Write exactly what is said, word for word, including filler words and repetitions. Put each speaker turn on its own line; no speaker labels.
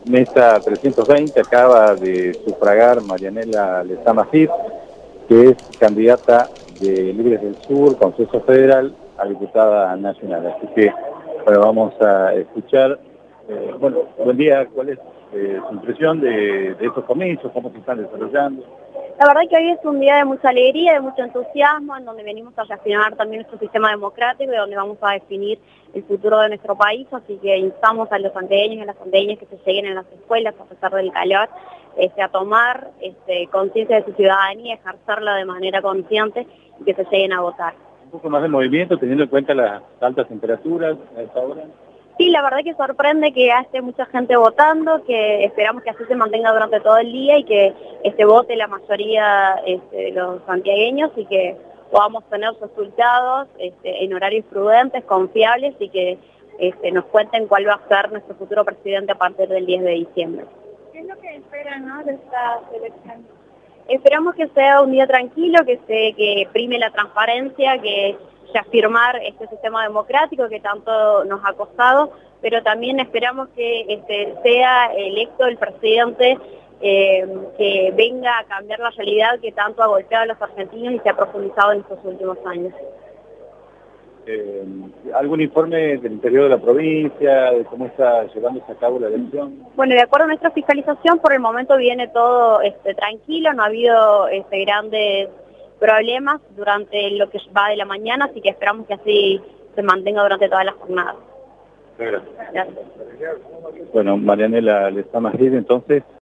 Mesa trescientos veinte acaba de sufragar Marianela Lezama Cid, que es candidata de Libres del Sur, Consejo Federal, a diputada nacional. Así que bueno, vamos a escuchar. Eh, bueno, buen día, ¿cuál es eh, su impresión de, de estos comicios? ¿Cómo se están desarrollando?
La verdad que hoy es un día de mucha alegría, de mucho entusiasmo, en donde venimos a reafirmar también nuestro sistema democrático y donde vamos a definir el futuro de nuestro país, así que instamos a los santiagueños y a las santiagueñas que se lleguen en las escuelas, a pesar del calor, este, a tomar este, conciencia de su ciudadanía, ejercerla de manera consciente y que se lleguen a votar.
Un poco más de movimiento, teniendo en cuenta las altas temperaturas a esta hora.
Sí, la verdad que sorprende que haya mucha gente votando, que esperamos que así se mantenga durante todo el día y que este, vote la mayoría este, de los santiagueños y que podamos tener resultados este, en horarios prudentes, confiables y que este, nos cuenten cuál va a ser nuestro futuro presidente a partir del diez de diciembre.
¿Qué es lo que esperan, ¿no?, de esta elección?
Esperamos que sea un día tranquilo, que se que prime la transparencia, que reafirmar este sistema democrático que tanto nos ha costado, pero también esperamos que este, sea electo el presidente eh, que venga a cambiar la realidad que tanto ha golpeado a los argentinos y se ha profundizado en estos últimos años.
Eh, ¿Algún informe del interior de la provincia, de cómo está llevándose a cabo la elección?
Bueno, de acuerdo a nuestra fiscalización, por el momento viene todo este, tranquilo, no ha habido este, grandes problemas durante lo que va de la mañana, así que esperamos que así se mantenga durante toda la jornada.
Gracias.
Gracias.
Bueno, Marianela Lezama Cid, entonces,